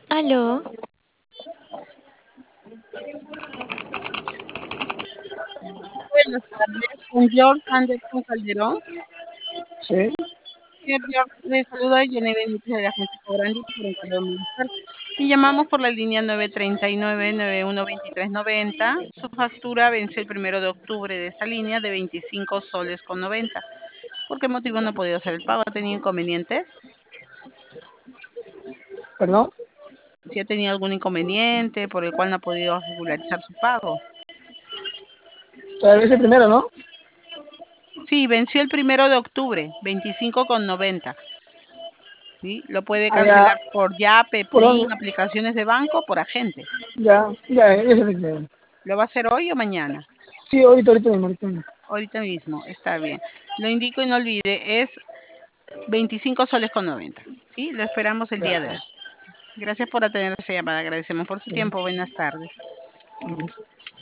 Aló, Buenas tardes, con George Anderson Calderón. sí, Señor George, le saluda Jenny Benítez de la agencia Cobrandi por Encargo de Movistar. Y llamamos por la línea 939-912390. Su factura vence el 1 de octubre de esa línea de 25 soles con 90. ¿Por qué motivo no ha podido hacer el pago? ¿Ha tenido inconvenientes? perdón. Si ha tenido algún inconveniente por el cual no ha podido regularizar su pago. Todavía es el primero, ¿no? Sí, venció el 1 de octubre, 25,90. ¿Sí? Lo puede Allá, cancelar por Yape, ¿por dónde? Plin, aplicaciones de banco, por agente. Ya es el primero. ¿Lo va a hacer hoy o mañana? Sí, ahorita mismo, ahorita mismo. Ahorita mismo, está bien. Lo indico y no olvide, es 25 soles con 90. ¿Sí? Lo esperamos el día de hoy. Ya, Gracias por atender esa llamada. Agradecemos por su ya. tiempo. Buenas tardes.